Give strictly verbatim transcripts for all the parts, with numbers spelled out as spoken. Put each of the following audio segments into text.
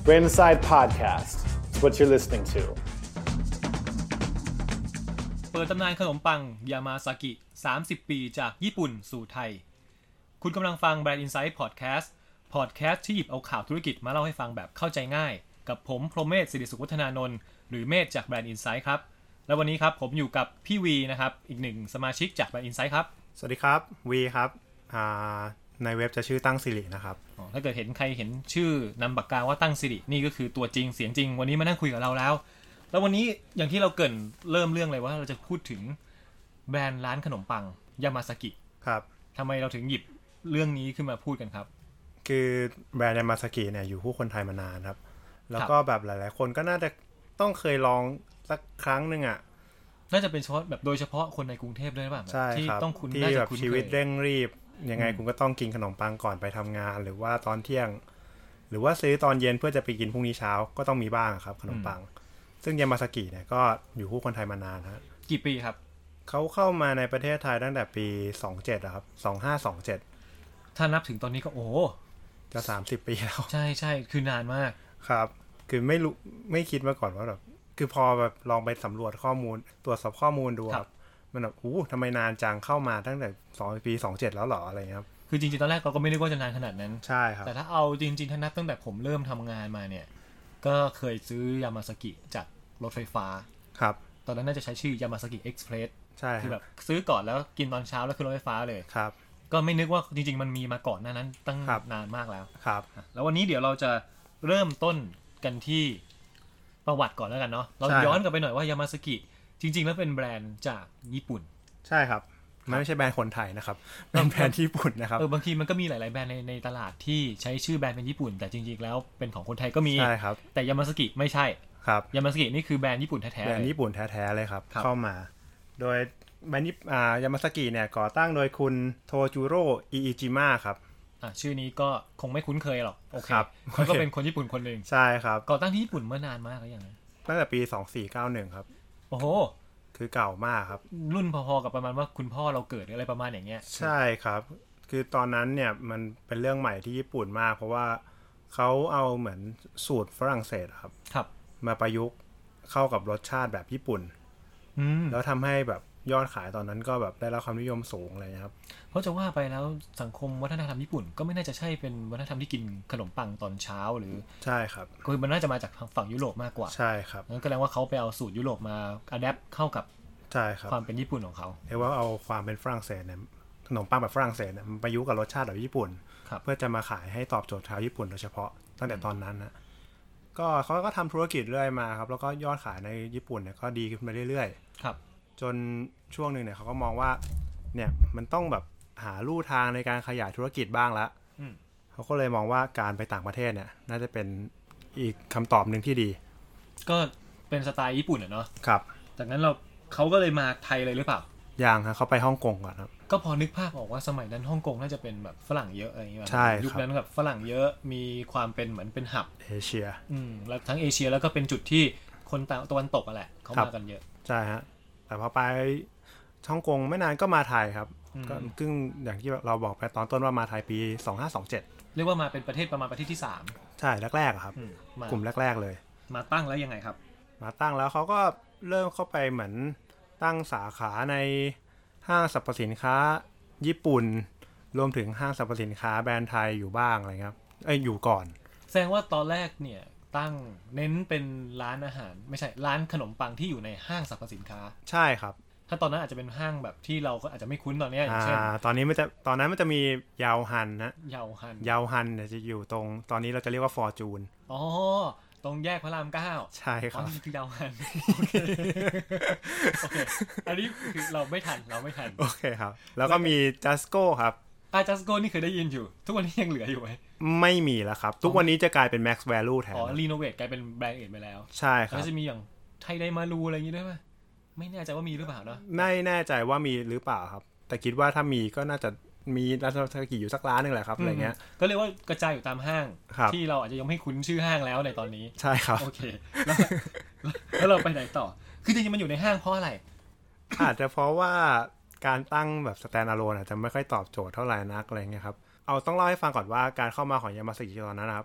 Brand Inside Podcast. It's what you're listening to. เปิดตำนานขนมปังยามาซากิสามสิบปีจากญี่ปุ่นสู่ไทยคุณกำลังฟัง Brand Inside Podcast Podcast ที่หยิบเอาข่าวธุรกิจมาเล่าให้ฟังแบบเข้าใจง่ายกับผมพรหมเมธ ศิริสุขวัฒนานนท์หรือเมธจาก Brand Inside ครับและวันนี้ครับผมอยู่กับพี่วีนะครับอีกหนึ่งสมาชิกจาก Brand Inside ครับสวัสดีครับวีครับในเว็บจะชื่อตั้งสิรินะครับถ้าเกิดเห็นใครเห็นชื่อนำปากกาว่าตั้งสิรินี่ก็คือตัวจริงเสียงจริงวันนี้มานั่งคุยกับเราแล้วแล้ววันนี้อย่างที่เราเกริ่นเริ่มเรื่องเลยว่าเราจะพูดถึงแบรนด์ร้านขนมปังยามาซากิครับทำไมเราถึงหยิบเรื่องนี้ขึ้นมาพูดกันครับคือแบรนด์ยามาซากิเนี่ยอยู่คู่คนไทยมานานครับแล้วก็แบบหลายๆคนก็น่าจะต้องเคยลองสักครั้งนึงอ่ะน่าจะเป็นเฉพาะแบบโดยเฉพาะคนในกรุงเทพด้วยหรือเปล่าที่ต้องคุ้นที่แบบชีวิตเร่งรีบยังไงคุณก็ต้องกินขนมปังก่อนไปทำงานหรือว่าตอนเที่ยงหรือว่าซื้อตอนเย็นเพื่อจะไปกินพรุ่งนี้เช้าก็ต้องมีบ้างครับขนมปังซึ่งยามาซากิเนี่ยก็อยู่คู่คนไทยมานานฮะกี่ปีครับเขาเข้ามาในประเทศไทยตั้งแต่ปีสองพันเจ็ดอะครับสองพันห้าร้อยยี่สิบเจ็ดถ้านับถึงตอนนี้ก็โอ้จะสามสิบปีแล้วใช่ๆคือนานมากครับคือไม่รู้ไม่คิดมาก่อนว่าแบบคือพอแบบลองไปสำรวจข้อมูลตรวจสอบข้อมูลดูครับมันแบบโอ้ทำไมนานจังเข้ามาตั้งแต่สองปีสองพันเจ็ดแล้วหรออะไรเงี้ยครับคือจริงๆตอนแรกเราก็ไม่นึกว่าจะนานขนาดนั้นใช่ครับแต่ถ้าเอาจริงๆถ้านับตั้งแต่ผมเริ่มทำงานมาเนี่ยก็เคยซื้อยามาซากิจากรถไฟฟ้าครับตอนนั้นน่าจะใช้ชื่อยามาซากิเอ็กซ์เพรสใช่คือแบบซื้อก่อนแล้วกินตอนเช้าแล้วขึ้นรถไฟฟ้าเลยครับก็ไม่นึกว่าจริงๆมันมีมาก่อนหน้านั้นตั้งนานมากแล้วครับแล้ววันนี้เดี๋ยวเราจะเริ่มต้นกันที่ประวัติก่อนแล้วกันเนาะเราย้อนกลับไปหน่อยว่ายามาซากิจริงๆแล้วเป็นแบรนด์จากญี่ปุ่นใช่ครับไม่ใช่แบรนด์คนไทยนะครับเป็นแบรนด์ญี่ปุ่นนะครับเออบางทีมันก็มีหลายๆแบรนด์ในในตลาดที่ใช้ชื่อแบรนด์เป็นญี่ปุ่นแต่จริงๆแล้วเป็นของคนไทยก็มีใช่ครับแต่ยามาซากิไม่ใช่ครับยามาซากินี่คือแบรนด์ญี่ปุ่นแท้ๆแบรนด์ญี่ปุ่นแท้ๆเลยครับเข้ามาโดยแบรนด์อ่ายามาซากิเนี่ยก่อตั้งโดยคุณโทจูโร่อิอิจิมะครับอ่ะชื่อนี้ก็คงไม่คุ้นเคยหรอกโอเคเขาก็เป็นคนญี่ปุ่นคนนึงใช่ครับก่อตั้งที่ญี่ปุ่นเมื่อนานมากแล้วยังตั้งแต่ปีสองพันสี่ร้อยเก้าสิบเอ็ดครับโอ้โหคือเก่ามากครับรุ่นพอๆกับประมาณว่าคุณพ่อเราเกิดอะไรประมาณอย่างเงี้ยใช่ครับคือตอนนั้นเนี่ยมันเป็นเรื่องใหม่ที่ญี่ปุ่นมากเพราะว่าเขาเอาเหมือนสูตรฝรั่งเศสครับครับมาประยุกต์เข้ากับรสชาติแบบญี่ปุ่นแล้วทำให้แบบยอดขายตอนนั้นก็แบบได้รับความนิยมสูงเลยครับเพราะจะว่าไปแล้วสังคมวัฒนธรรมญี่ปุ่นก็ไม่น่าจะใช่เป็นวัฒนธรรมที่กินขนมปังตอนเช้าหรือใช่ครับคือมันน่าจะมาจากฝั่งยุโรปมากกว่าใช่ครับงั้นก็แปลว่าเขาไปเอาสูตรยุโรปมาอะแดปเข้ากับใช่ครับความเป็นญี่ปุ่นของเขาเรียกว่าเอาความเป็นฝรั่งเศสเนี่ยขนมปังแบบฝรั่งเศสเนี่ยมันประยุกต์กับรสชาติแบบญี่ปุ่นเพื่อจะมาขายให้ตอบโจทย์ชาวญี่ปุ่นโดยเฉพาะตั้งแต่ตอนนั้นนะก็เขาก็ทำธุรกิจเรื่อยมาครับแล้วก็ยอดขายในญี่ปุ่นเนี่ยก็ดีขึ้นมาเรื่อยๆครับจนช่วงนึงเนี่ยเขาก็มองว่าเนี่ยมันต้องแบบหาลู่ทางในการขยายธุรกิจบ้างละเขาก็เลยมองว่าการไปต่างประเทศเนี่ยน่าจะเป็นอีกคำตอบนึงที่ดีก็เป็นสไตล์ญี่ปุ่นอ่ะเนาะครับจากนั้นเราเขาก็เลยมาไทยเลยหรือเปล่ายังครับเขาไปฮ่องกงก่อนครับก็พอนึกภาพออกว่าสมัยนั้นฮ่องกงน่าจะเป็นแบบฝรั่งเยอะอะไรอย่างเงี้ยใช่ยุคนั้นแบบฝรั่งเยอะมีความเป็นเหมือนเป็นหับเอเชียอืมแล้วทั้งเอเชียแล้วก็เป็นจุดที่คนตะวันตกอ่ะแหละเขามากันเยอะใช่ฮะแต่พอไปฮ่องกงไม่นานก็มาไทยครับก็ซึ่งอย่างที่เราบอกไปตอนต้นว่ามาไทยปีสองพันห้าร้อยยี่สิบเจ็ดเรียกว่ามาเป็นประเทศประมาณประเทศที่สามใช่แรกๆครับกลุ่มแรกๆเลยมาตั้งแล้วยังไงครับมาตั้งแล้วเขาก็เริ่มเข้าไปเหมือนตั้งสาขาในห้างสรรพสินค้าญี่ปุ่นรวมถึงห้างสรรพสินค้าแบรนด์ไทยอยู่บ้างอะไรครับเอ้ยอยู่ก่อนแสดงว่าตอนแรกเนี่ยตั้งเน้นเป็นร้านอาหารไม่ใช่ร้านขนมปังที่อยู่ในห้างสรรพสินค้าใช่ครับถ้าตอนนั้นอาจจะเป็นห้างแบบที่เราก็อาจจะไม่คุ้นตอนนี้อย่างเช่นตอนนี้มันจะตอนนั้นมันจะมียาวฮันนะยาวฮันยาวฮันเนี่ยจะอยู่ตรงตอนนี้เราจะเรียกว่าฟอร์จูนอ๋อตรงแยกพระรามเก้าใช่ครับนี่คือยาวฮันโอเคโอเคอันนี้คือเราไม่ทันเราไม่ทันโอเคครับแล้วก็มีจัสโก้ครับอ่ะจัสโก้นี่เคยได้ยินอยู่ทุกวันนี้ยังเหลืออยู่ไหมไม่มีแล้วครับทุกวันนี้จะกลายเป็น Max Value แทนอ๋อรีโนเวทกลายเป็นแบรนด์อื่นไปแล้วใช่ครับแล้วจะมีอย่างไทยไดมารูอะไรอย่างงี้ด้วยป่ะไม่แน่ใจว่ามีหรือเปล่าเนาะไม่แน่ใจว่ามีหรือเปล่าครับแต่คิดว่าถ้ามีก็น่าจะมีร้านซากิอยู่สักร้านนึงแหละครับอะไรเงี้ยก็เรียกว่ากระจายอยู่ตามห้างที่เราอาจจะยังไม่คุ้นชื่อห้างแล้วในตอนนี้ใช่ครับโอเคแล้วแล้วเราไปไหนต่อคือจริงๆมันอยู่ในห้างเพราะอะไรอาจจะเพราะว่าการตั้งแบบ stand alone อาจจะไม่ค่อยตอบโจทย์เท่าไหร่นักอะไรเงี้ยครับเอาต้องเล่าให้ฟังก่อนว่าการเข้ามาของยามาซากิตอนนั้นนะครับ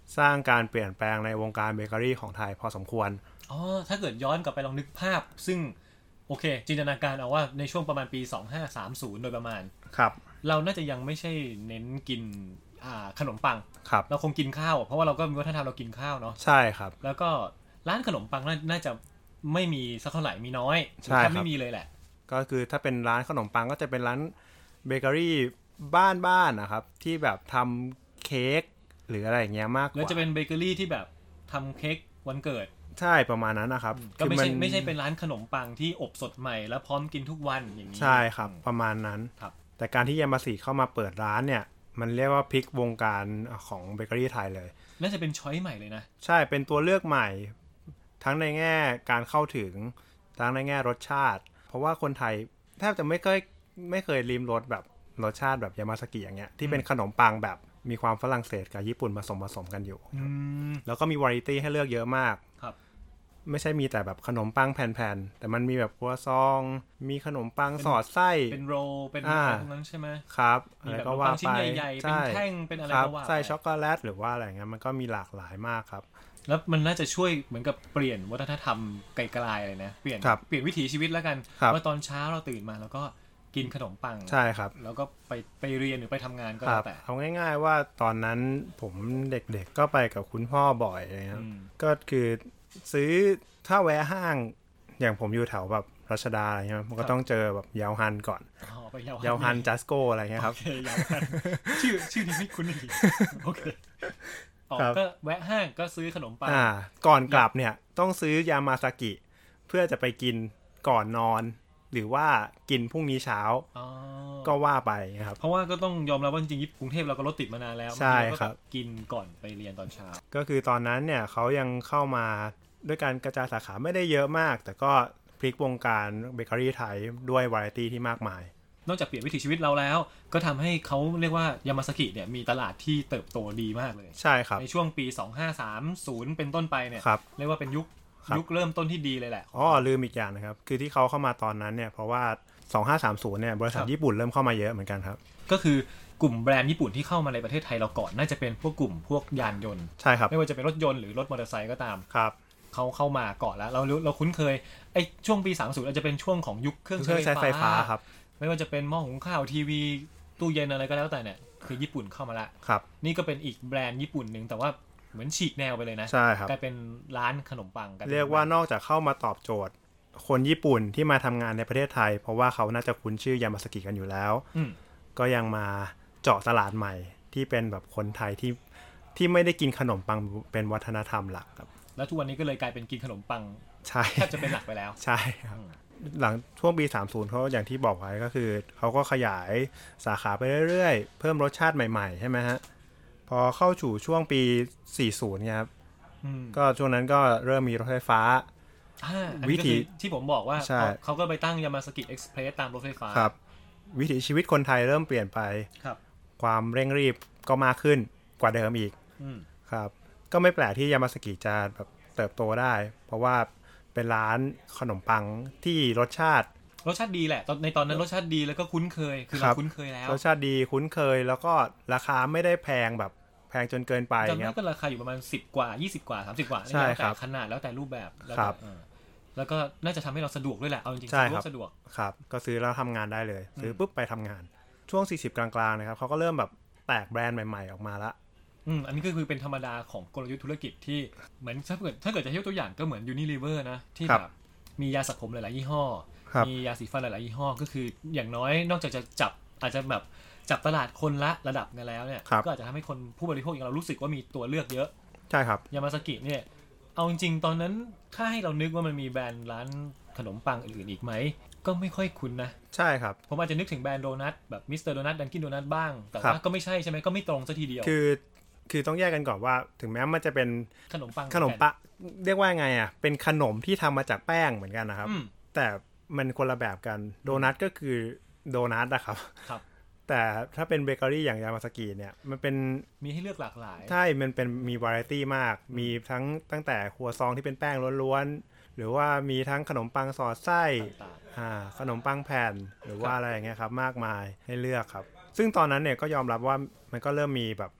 สร้างการเปลี่ยนแปลงในวงการเบเกอรี่ของไทยพอสมควรอ๋อถ้าเกิดย้อนกลับไปลองนึกภาพซึ่งโอเคจินตนาการเอาว่าในช่วงประมาณปีสองพันห้าร้อยสามสิบโดยประมาณครับเราน่าจะยังไม่ใช่เน้นกินอ่าขนมปังครับเราคงกินข้าวเพราะว่าเราก็มีวัฒนธรรมเรากินข้าวเนาะใช่ครับแล้วก็ร้านขนมปังน่าจะไม่มีสักเท่าไหร่มีน้อยใช่ครับไม่มีเลยแหละก็คือถ้าเป็นร้านขนมปังก็จะเป็นร้านเบเกอรี่บ้านๆนะครับที่แบบทำเค้กหรืออะไรอย่างเงี้ยมากกว่าแล้วจะเป็นเบเกอรี่ที่แบบทำเค้กวันเกิดใช่ประมาณนั้นนะครับก็ไม่ใช่ไม่ใช่เป็นร้านขนมปังที่อบสดใหม่แล้วพร้อมกินทุกวันอย่างนี้ใช่ครับประมาณนั้นแต่การที่ยามาสิเข้ามาเปิดร้านเนี่ยมันเรียกว่าพลิกวงการของเบเกอรี่ไทยเลยน่าจะเป็นช้อยใหม่เลยนะใช่เป็นตัวเลือกใหม่ทั้งในแง่การเข้าถึงทั้งในแง่รสชาติเพราะว่าคนไทยแทบจะไม่เคยไม่เคยลิ้มรสแบบรสชาติแบบยามาสกิอย่างเงี้ยที่เป็นขนมปังแบบมีความฝรั่งเศสกับญี่ปุ่นผสมผสมกันอยู่แล้วก็มีวาไรตี้ให้เลือกเยอะมากไม่ใช่มีแต่แบบขนมปังแผ่นๆแต่มันมีแบบครัวซองมีขนมปังสอดไส้เป็นโรลเป็นอะไรพวกนั้นใช่ไหมครับอะไรก็ว่าไปใหญ่ๆเป็นแท่งเป็นอะไรก็ว่าไส้ช็อกโกแลตหรือว่าอะไรเงี้ยมันก็มีหลากหลายมากครับแล้วมันน่าจะช่วยเหมือนกับเปลี่ยนวัฒนธรรมไกลๆเลยนะเปลี่ยนเปลี่ยนวิถีชีวิตแล้วกันว่าตอนเช้าเราตื่นมาแล้วก็กินขนมปังใช่ครับแล้วก็ไปไปเรียนหรือไปทำงานก็แล้วแต่เอาง่ายๆว่าตอนนั้นผมเด็กๆก็ไปกับคุณพ่อบ่อยเลยครับก็คือซื้อถ้าแวะห้างอย่างผมอยู่แถวแบบรัชดาอะไรเงี้ยมันก็ต้องเจอแบบยาวฮันก่อนยาวฮันจัสโกอะไรเงี้ยครับชื่อชื่อนี้ไม่คุ้นเลยโอเคก็แวะห้างก็ซื้อขนมปังก่อนกลับเนี่ยต้องซื้อยามาซากิเพื่อจะไปกินก่อนนอนหรือว่ากินพรุ่งนี้เช้าก็ว่าไปครับเพราะว่าก็ต้องยอมรับว่าจริงๆกรุงเทพเราก็รถติดมานานแล้วใช่ครับกินก่อนไปเรียนตอนเช้าก็คือตอนนั้นเนี่ยเขายังเข้ามาด้วยการกระจายสาขาไม่ได้เยอะมากแต่ก็พลิกวงการเบเกอรี่ไทยด้วยวาไรตี้ที่มากมายนอกจากเปลี่ยนวิถีชีวิตเราแล้วก็ทำให้เขาเรียกว่ายามาซากิเนี่ยมีตลาดที่เติบโตดีมากเลยใช่ครับในช่วงปีสองพันห้าร้อยสามสิบเป็นต้นไปเนี่ยเรียกว่าเป็นยุคยุคเริ่มต้นที่ดีเลยแหละอ๋อลืมอีกอย่างนะครับคือที่เขาเข้ามาตอนนั้นเนี่ยเพราะว่าสองพันห้าร้อยสามสิบเนี่ยบริษัทญี่ปุ่นเริ่มเข้ามาเยอะเหมือนกันครับก็คือกลุ่มแบรนด์ญี่ปุ่นที่เข้ามาในประเทศไทยเราก่อนน่าจะเป็นพวกกลุ่มพวกยานยนต์ใช่ครับไม่ว่าจะเป็นรถยนต์หรือรถมอเตอร์ไซค์ก็ตามครับเขาเข้ามาก่อนแล้วเราเราคุ้นเคยไอ้ช่วงปีสามสิบอาจจะเป็นช่วงของยุคเครื่องใช้ไฟฟ้าครับไม่ว่าจะเป็นหม้อหุงข้าวทีวีตู้เย็นอะไรก็แล้วแต่เนี่ยคือญี่ปุ่นเข้ามาละครับนี่ก็เป็นอีกแบรนด์ญี่ปุ่นนึงแต่ว่าเหมือนฉีกแนวไปเลยนะใช่ครับกลายเป็นร้านขนมปังกันเรียกว่านอกจากเข้ามาตอบโจทย์คนญี่ปุ่นที่มาทำงานในประเทศไทยเพราะว่าเขาน่าจะคุ้นชื่อยามาสกิกันอยู่แล้วก็ยังมาเจาะตลาดใหม่ที่เป็นแบบคนไทยที่ที่ไม่ได้กินขนมปังเป็นวัฒนธรรมหลักครับแล้วทุกวันนี้ก็เลยกลายเป็นกินขนมปังใช่แทบจะเป็นหลักไปแล้วใช่ครับหลังช่วงปีสามสิบเขาอย่างที่บอกไว้ก็คือเขาก็ขยายสาขาไปเรื่อยๆเพิ่มรสชาติใหม่ๆใช่ไหมฮะพอเข้าสู่ช่วงปีสี่สิบเนี่ยครับก็ช่วงนั้นก็เริ่มมีรถไฟฟ้าวิถีที่ผมบอกว่าเขาก็ไปตั้งยามาสกิเอ็กซ์เพรสตามรถไฟฟ้าครับวิถีชีวิตคนไทยเริ่มเปลี่ยนไปความเร่งรีบก็มากขึ้นกว่าเดิมอีกครับก็ไม่แปลกที่ยามาสกิจะแบบเติบโตได้เพราะว่าเป็นร้านขนมปังที่รสชาติรสชาติดีแหละในตอนนั้นรสชาติดีแล้วก็คุ้นเคยคือเราคุ้นเคยแล้วรสชาติดีคุ้นเคยแล้วก็ราคาไม่ได้แพงแบบแพงจนเกินไปจำได้ก็ราคาอยู่ประมาณสิบกว่ายี่สิบกว่าสามสิบกว่าแล้วแต่ขนาดแล้วแต่รูปแบบแล้วก็แล้วก็น่าจะทำให้เราสะดวกด้วยแหละเอาจริงๆสะดวกครับก็ซื้อแล้วทำงานได้เลยซื้อปุ๊บไปทำงานช่วงสี่สิบกลางๆนะครับเขาก็เริ่มแบบแตกแบรนด์ใหม่ๆออกมาละอืมอันนี้ก็คือเป็นธรรมดาของกลยุทธ์ธุรกิจที่เหมือนถ้าเกิดถ้าเกิดจะยกตัวอย่างก็เหมือน Unilever นะที่แบบมียาสระผมหลายๆยี่ห้อมียาสีฟันหลายๆยี่ห้อก็คืออย่างน้อยนอกจากจะจับอาจจะแบบจับตลาดคนละระดับกันแล้วเนี่ยก็อาจจะทำให้คนผู้บริโภคอย่างเรารู้สึกว่ามีตัวเลือกเยอะใช่ครับยามาสกิเนี่ยเอาจริงๆตอนนั้นถ้าให้เรานึกว่ามันมีแบรนด์ร้านขนมปังอื่นๆอีกไหมก็ไม่ค่อยคุ้นนะใช่ครับผมอาจจะนึกถึงแบรนด์โดนัทแบบมิสเตอร์โดนัทดันกินโดนัทบ้างแต่ว่าก็ไม่ใช่ใช่ไหมก็ไม่ตรงซะทีเดียวคือคือต้องแยกกันก่อนว่าถึงแม้มันจะเป็นขนมปังขนมปังเรียกว่าไงอ่ะเป็นขนมที่ทำมาจากแป้งเหมือนกันนะครับแต่มันคนละแบบกันโดนัทก็คือโดนัทนะครับครับแต่ถ้าเป็นเบเกอรี่อย่างยามาสกิเนี่ยมันเป็นมีให้เลือกหลากหลายใช่มันเป็นมีวาไรตี้มากมีทั้งตั้งแต่ครัวซองที่เป็นแป้งล้วนๆหรือว่ามีทั้งขนมปังสอดไส้อ่าขนมปังแผ่นหรือว่าอะไรอย่างเงี้ยครับมากมายให้เลือกครับซึ่งตอนนั้นเนี่ยก็ยอมรับว่ามันก็เริ่มมีแบบ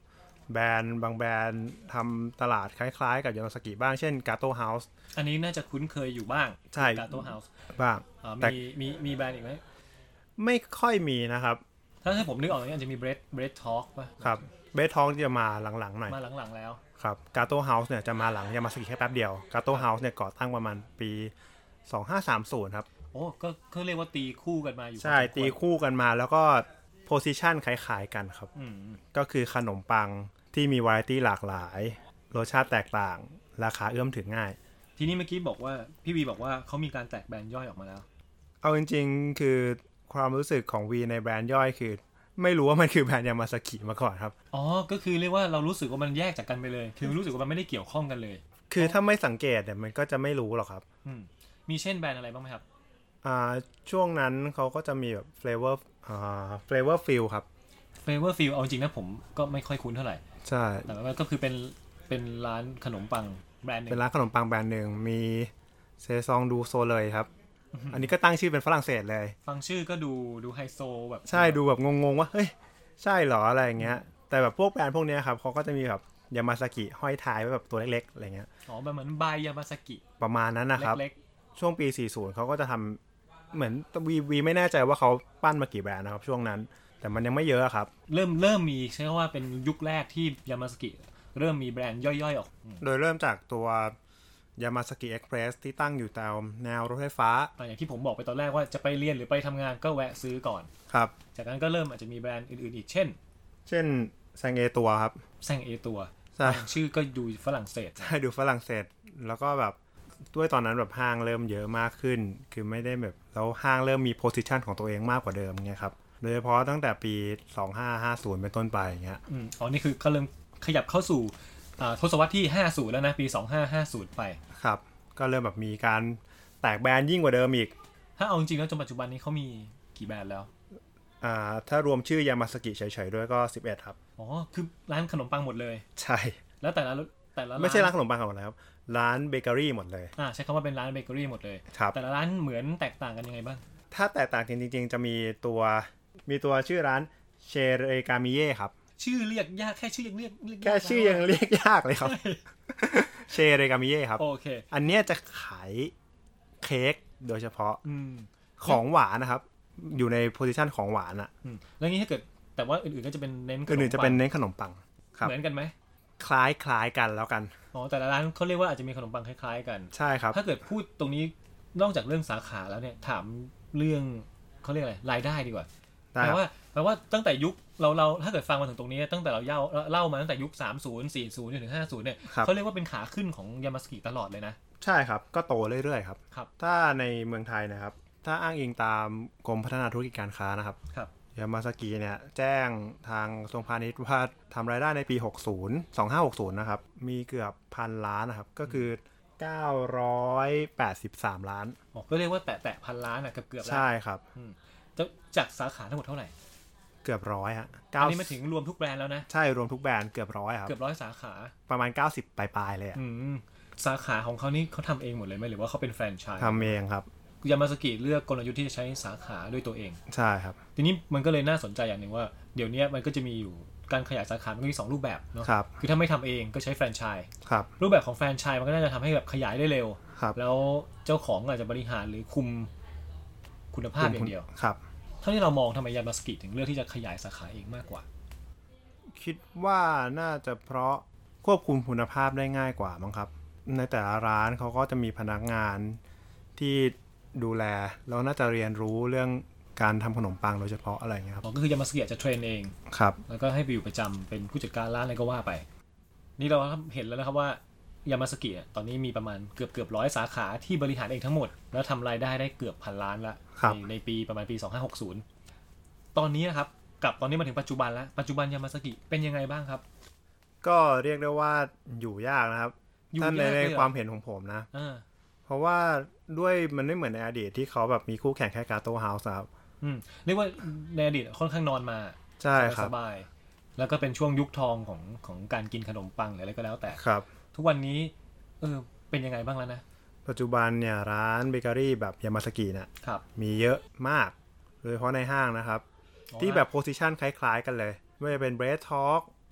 แบรนด์บางแบรนด์ทำตลาดคล้ายๆกับยามาซากิบ้างเช่น Gato House อันนี้น่าจะคุ้นเคยอยู่บ้างใช่ Gato House บ้างแต่มีมีมีแบรนด์อีกไหมไม่ค่อยมีนะครับถ้าให้ผมนึกออกอย่างนี้จะมี Bread Bread Talk ป่ะครับ Bread Talk จะมาหลังๆหน่อยมาหลังๆแล้วครับ Gato House เนี่ยจะมาหลังยามาซากิแค่แป๊บเดียว Gato House เนี่ยก่อตั้งประมาณปีสองพันห้าร้อยสามสิบครับโอ้ก็ก็เรียกว่าตีคู่กันมาอยู่ใช่ตีคู่กันมาแล้วก็โพสิชันคล้ายๆกันครับก็คือขนมปังที่มีวาไรตี้หลากหลายรสชาติแตกต่างราคาเอื้อมถึงง่ายทีนี้เมื่อกี้บอกว่าพี่วีบอกว่าเขามีการแตกแบรนด์ย่อยออกมาแล้วเอาจริงๆคือความรู้สึกของวีในแบรนด์ย่อยคือไม่รู้ว่ามันคือแบรนด์ยามาซากิมาก่อนครับอ๋อก็คือเรียกว่าเรารู้สึกว่ามันแยกจากกันไปเลยคือรู้สึกว่ามันไม่ได้เกี่ยวข้องกันเลยคือถ้าไม่สังเกตเนี่ยมันก็จะไม่รู้หรอกครับมีเช่นแบรนด์อะไรบ้างไหมครับอ่าช่วงนั้นเขาก็จะมีแบบ flavor อ่า flavor feel ครับ flavor feel เอาจริงนะผมก็ไม่ค่อยคุ้นเท่าไหร่ใช่แต่ว่าก็คือเป็นเป็นร้านขนมปังแบรนด์นึงเป็นร้านขนมปังแบรนด์นึงมีเซซองดูโซเลยครับอันนี้ก็ตั้งชื่อเป็นฝรั่งเศสเลยฟังชื่อก็ดูดูไฮโซแบบใช่ดูแบบงงๆว่าเฮ้ยใช่เหรออะไรอย่างเงี้ยแต่แบบพวกแบรนด์พวกนี้ครับเขาก็จะมีแบบยามาซากิห้อยท้ายไว้แบบตัวเล็กๆอะไรเงี้ยอ๋อเหมือนบายยามาซากิประมาณนั้นนะครับช่วงปีสี่สิบเขาก็จะทำเหมือนวีวีไม่แน่ใจว่าเขาปั้นมากี่แบรนด์นะครับช่วงนั้นแต่มันยังไม่เยอะครับเริ่มเริ่มมีใช่ไหมว่าเป็นยุคแรกที่ยามาซากิเริ่มมีแบรนด์ย่อยๆออกโดยเริ่มจากตัวยามาซากิเอ็กเพรสที่ตั้งอยู่ตามแนวรถไฟฟ้าอย่างที่ผมบอกไปตอนแรกว่าจะไปเรียนหรือไปทำงานก็แวะซื้อก่อนครับจากนั้นก็เริ่มอาจจะมีแบรนด์อื่นๆอีกเช่นเช่นแซงเอตัวครับแซงเอตัวใช่ชื่อก็ดูฝรั่งเศสใช่ดูฝรั่งเศสแล้วก็แบบด้วยตอนนั้นแบบห้างเริ่มเยอะมากขึ้นคือไม่ได้แบบแล้วห้างเริ่มมีโพสิชันของตัวเองมากกว่าเดิมเงี้ยครับโดยเฉพาะตั้งแต่ปีสองพันห้าร้อยห้าสิบเป็นต้นไปอย่างเงี้ยอืมอ๋อนี่คือเขาเริ่มขยับเข้าสู่อ่าทศวรรษที่ห้าสิบแล้วนะปีสองพันห้าร้อยห้าสิบไปครับก็เริ่มแบบมีการแตกแบรนด์ยิ่งกว่าเดิมอีกถ้าเอาจริงๆแล้วจนปัจจุบันนี้เขามีกี่แบรนด์แล้วอ่าถ้ารวมชื่อยามาซากิเฉยๆด้วยก็สิบเอ็ดครับอ๋อคือร้านขนมปังหมดเลยใช่แล้วแต่ละแต่ละไม่ใช่ร้านขนมปังหมดแล้วร้านเบเกอรี่หมดเลยอ่าใช้คำว่าเป็นร้านเบเกอรี่หมดเลยแต่ละร้านเหมือนแตกต่างกันยังไงบ้างถ้าแตกต่างจริงๆจะมีตัวมีตัวชื่อร้านเชเรกามิเย่ครับชื่อเรียกยากแค่ชื่อยังเรียกแค่ชื่อยังเรียกยากเลยครับเชเรกามิเย่ครับโอเคอันเนี้ยจะขายเค้กโดยเฉพาะของหวานนะครับอยู่ในโพสิชันของหวานอ่ะแล้วงี้ถ้าเกิดแต่ว่าอื่นๆก็จะเป็นเน้นขนมปังอื่นๆจะเป็นเน้นขนมปังเหมือนกันไหมคล้ายคล้ายกันแล้วกันอ๋อแต่ละร้านเขาเรียกว่าอาจจะมีขนมปังคล้ายๆกันใช่ครับถ้าเกิดพูดตรงนี้นอกจากเรื่องสาขาแล้วเนี่ยถามเรื่องเขาเรียกอะไรรายได้ดีกว่าแปลว่าแปลว่าตั้งแต่ยุคเราเราถ้าเกิดฟังมาถึงตรงนี้ตั้งแต่เราเล่าเล่ามาตั้งแต่ยุคสามสิบ สี่สิบจนถึงห้าสิบเนี่ยเขาเรียกว่าเป็นขาขึ้นของยามาซากิตลอดเลยนะใช่ครับก็โตเรื่อยๆครับครับถ้าในเมืองไทยนะครับถ้าอ้างอิงตามกรมพัฒนาธุรกิจการค้านะครับครับยามาซากิเนี่ยแจ้งทางกระทรวงพาณิชย์ว่าทำรายได้ในปีหกสิบ สองพันห้าร้อยหกสิบนะครับมีเกือบพันล้านนะครับก็คือเก้าร้อยแปดสิบสามล้านอ๋อก็เรียกว่าแตะแตะพันล้านอ่ะเกือบเกือบแล้วใช่ครับจากสาขาทั้งหมดเท่าไหร่เกือบร้อยฮะอันนี้มาถึงรวมทุกแบรนด์แล้วนะใช่รวมทุกแบรนด์เกือบร้อยครับเกือบร้อยสาขาประมาณเก้าสิบปลายๆเลยอ่ะสาขาของเขานี่เขาทำเองหมดเลยไหมหรือว่าเขาเป็นแฟรนไชส์ทำเองครับยามาซากิเลือกกลยุทธ์ที่จะใช้สาขาด้วยตัวเองใช่ครับทีนี้มันก็เลยน่าสนใจอย่างหนึ่งว่าเดี๋ยวนี้มันก็จะมีอยู่การขยายสาขามันก็มีสองรูปแบบเนาะคือถ้าไม่ทำเองก็ใช้แฟรนไชส์รูปแบบของแฟรนไชส์มันก็น่าจะทำให้แบบขยายได้เร็วแล้วเจ้าของอาจจะบริหารหรือคุมคุณภาพอย่างเดียวครับเท่าที่เรามองทำไมยามาซากิถึงเลือกที่จะขยายสาขาเองมากกว่าคิดว่าน่าจะเพราะควบคุมคุณภาพได้ง่ายกว่ามั้งครับในแต่ละร้านเขาก็จะมีพนักงานที่ดูแลแล้วน่าจะเรียนรู้เรื่องการทำขนมปังโดยเฉพาะอะไรเงี้ยครับก็คือยามาซากิจะเทรนเองครับแล้วก็ให้ไปอยู่ประจำเป็นผู้จัดการร้านอะไรก็ว่าไปนี่เราเห็นแล้วนะครับว่ายามาซากิตอนนี้มีประมาณเกือบเกือบร้อยสาขาที่บริหารเองทั้งหมดแล้วทำรายได้ได้เกือบพันล้านละในในปีประมาณปีสองพันห้าร้อยหกสิบตอนนี้นะครับกับตอนนี้มาถึงปัจจุบันแล้วปัจจุบันยามาซากิเป็นยังไงบ้างครับก็เรียกได้ว่าอยู่ยากนะครับท่านในในความเห็นของผมนะเพราะว่าด้วยมันไม่เหมือนในอดีตที่เขาแบบมีคู่แข่งแค่ Gato House ครับอืมเรียกว่าในอดีตค่อนข้างนอนมาใช่ครับสบายแล้วก็เป็นช่วงยุคทองของของการกินขนมปังหรืออะไรก็แล้วแต่ครับทุกวันนี้เออเป็นยังไงบ้างแล้วนะปัจจุบันเนี่ยร้านเบเกอรี่แบบยามาซากิเนี่ยมีเยอะมากโดยเฉพาะในห้างนะครับที่แบบโพสิชันคล้ายๆกันเลยไม่ว่าจะเป็น Bread Talk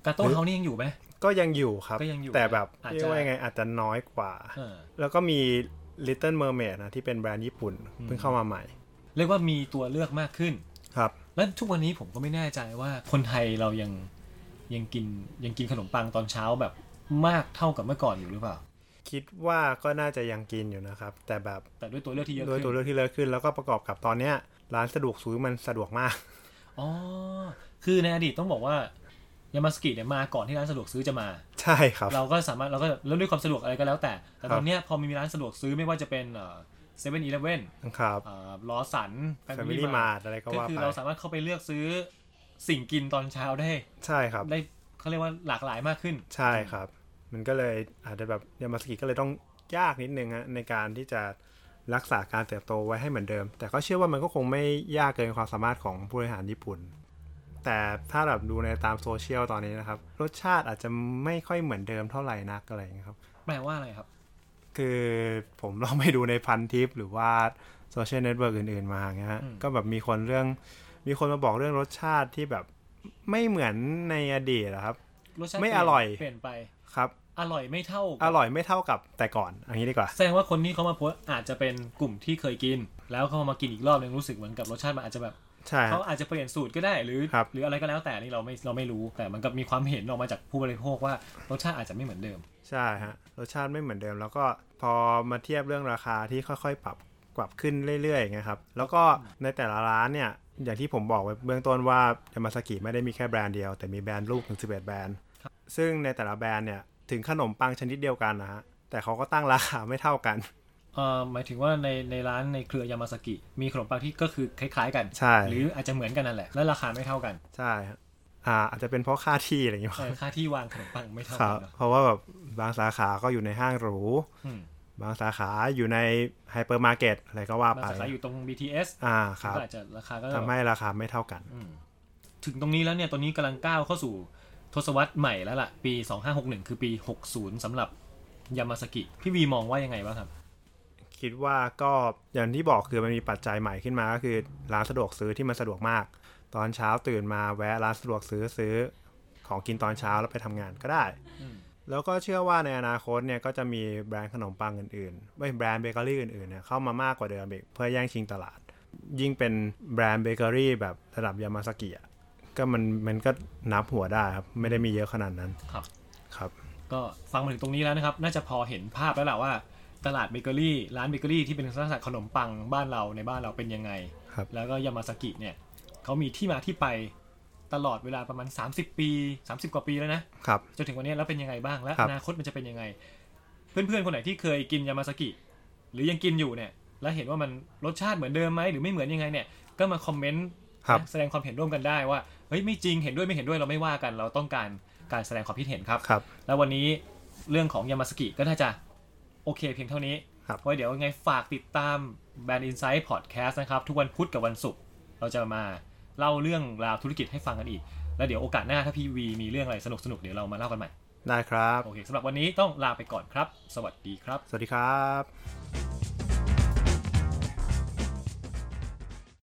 กาโต้เฮานี่ยังอยู่ไหมก็ยังอยู่ครับแต่แบบเรียกว่ายังไงอาจจะน้อยกว่าแล้วก็มี Little Mermaid นะที่เป็นแบรนด์ญี่ปุ่นเพิ่งเข้ามาใหม่เรียกว่ามีตัวเลือกมากขึ้นครับแล้วทุกวันนี้ผมก็ไม่แน่ใจว่าคนไทยเรายังยังกินยังกินขนมปังตอนเช้าแบบมากเท่ากับเมื่อก่อนอยู่หรือเปล่าคิดว่าก็น่าจะยังกินอยู่นะครับแต่แบบแต่ด้วยตัวเลือกที่เยอะขึ้นด้วยตัวเลือกที่เยอะขึ้นแล้วก็ประกอบกับตอนเนี้ยร้านสะดวกซื้อมันสะดวกมากอ๋อคือในอดีตต้องบอกว่ายามาสกิเนี่ยมาก่อนที่ร้านสะดวกซื้อจะมาใช่ครับเราก็สามารถเราก็แล้วด้วยความสะดวกอะไรก็แล้วแต่แต่ตอนเนี้ยพอมีร้านสะดวกซื้อไม่ว่าจะเป็นเอ่อ เซเว่น อีเลฟเว่นครับเอ่อลอสัน Family Mart อะไรก็ว่าไปก็คือเราสามารถเข้าไปเลือกซื้อสิ่งกินตอนเช้าได้ใช่ครับได้เขาเรียกว่าหลากหลายมากขึ้นใช่ครับมันก็เลยอาจจะแบบยามาสกิก็เลยต้องยากนิดนึงฮะในการที่จะรักษาการเติบโตไว้ให้เหมือนเดิมแต่ก็เชื่อว่ามันก็คงไม่ยากเกินความสามารถของผู้บริหารญี่ปุ่นแต่ถ้าแบบดูในตามโซเชียลตอนนี้นะครับรสชาติอาจจะไม่ค่อยเหมือนเดิมเท่าไหร่นักอะไรอย่างเงี้ยครับแปลว่าอะไรครับคือผมลองไปดูในพันทิปหรือว่าโซเชียลเน็ตเวิร์กอื่นๆมาเงี้ยก็แบบมีคนเรื่องมีคนมาบอกเรื่องรสชาติที่แบบไม่เหมือนในอดีตนะครับไม่อร่อยเปลี่ยนไปครับอร่อยไม่เท่าอร่อยไม่เท่ากับแต่ก่อนอย่างนี้ดีกว่าแสดงว่าคนที่เขามาโพสอาจจะเป็นกลุ่มที่เคยกินแล้วเขามากินอีกรอบนึงรู้สึกเหมือนกับรสชาติมันอาจจะแบบเขาอาจจะเปลี่ยนสูตรก็ได้หรือหรืออะไรก็แล้วแต่นี่เราไม่เราไม่รู้แต่มันก็มีความเห็นออกมาจากผู้บริโภคว่ารสชาติอาจจะไม่เหมือนเดิมใช่ฮะรสชาติไม่เหมือนเดิมแล้วก็พอมาเทียบเรื่องราคาที่ค่อยๆปรับปรับขึ้นเรื่อยๆไงครับแล้วก็ในแต่ละร้านเนี่ยอย่างที่ผมบอกไว้เบื้องต้นว่ายามาสกิไม่ได้มีแค่แบรนด์เดียวแต่มีแบรนด์ลูกถึงสิบเอ็ดแบรนด์ซึ่งในแต่ละแบรนด์เนี่ยถึงขนมปังชนิดเดียวกันนะฮะแต่เขาก็ตั้งราคาไม่เท่ากันเอ่อหมายถึงว่าในในร้านในเครือยามาสกิมีขนมปังที่ก็คือคล้ายๆกันใช่หรืออาจจะเหมือนกันนั่นแหละและราคาไม่เท่ากันใช่ครับอ่าอาจจะเป็นเพราะค่าที่อะไรอย่างเงี้ยค่าที่วางขนมปังไม่เท่ากันเพราะว่าแบบบางสาขาก็อยู่ในห้างหรูบางสาขาอยู่ในไฮเปอร์มาร์เก็ตอะไรก็ว่าไปบางสาขาอยู่ตรง บี ที เอสอ่าครับอาจจะราคาก็ทำให้ราคาไม่เท่ากันถึงตรงนี้แล้วเนี่ยตอนนี้กำลังก้าวเข้าสู่ทศวรรษใหม่แล้วล่ะปีสองพันห้าร้อยหกสิบเอ็ดคือปีหกสิบสำหรับยามาสกิพี่วีมองว่ายังไงบ้างครับคิดว่าก็อย่างที่บอกคือมันมีปัจจัยใหม่ขึ้นมาก็คือร้านสะดวกซื้อที่มันสะดวกมากตอนเช้าตื่นมาแวะร้านสะดวกซื้อซื้อของกินตอนเช้าแล้วไปทำงานก็ได้แล้วก็เชื่อว่าในอนาคตเนี่ยก็จะมีแบรนด์ขนมปังอื่นๆไม่แบรนด์เบเกอรี่อื่นๆเนี่ยเข้ามามากกว่าเดิมอีกเพื่อแย่งชิงตลาดยิ่งเป็นแบรนด์เบเกอรี่แบบระดับยามาสกิก็มันมันก็นับหัวได้ครับไม่ได้มีเยอะขนาดนั้นครับครับก็ฟังมาถึงตรงนี้แล้วนะครับน่าจะพอเห็นภาพแล้วแหละว่าตลาดเบเกอรี่ร้านเบเกอรี่ที่เป็นลักษณะขนมปังบ้านเราในบ้านเราเป็นยังไงแล้วก็ยามาสกิเนี่ยเขามีที่มาที่ไปตลอดเวลาประมาณสามสิบปีสามสิบกว่าปีแล้วนะครับจนถึงวันนี้แล้วเป็นยังไงบ้างและอนาคตมันจะเป็นยังไงเพื่อนๆคนไหนที่เคยกินยามาสกิหรือยังกินอยู่เนี่ยแล้วเห็นว่ามันรสชาติเหมือนเดิมไหมหรือไม่เหมือนยังไงเนี่ยก็มาคอมเมนต์แสดงความเห็นร่วมกันได้ว่าเฮ้ยไม่จริงเห็นด้วยไม่เห็นด้วยเราไม่ว่ากันเราต้องการการแสดงความคิดเห็นครับแล้ววันนี้เรื่องของยามาสกิก็น่าจะโอเคเพียงเท่านี้ไว้เดี๋ยวยังไงฝากติดตาม Brand Insight Podcast นะครับทุกวันพุธกับวันศุกร์เราจะมาเล่าเรื่องราวธุรกิจให้ฟังกันอีกแล้วเดี๋ยวโอกาสหน้าถ้าพี่วีมีเรื่องอะไรสนุกๆเดี๋ยวเรามาเล่ากันใหม่ได้ครับโอเคสำหรับวันนี้ต้องลาไปก่อนครับสวัสดีครับสวัสดีครับ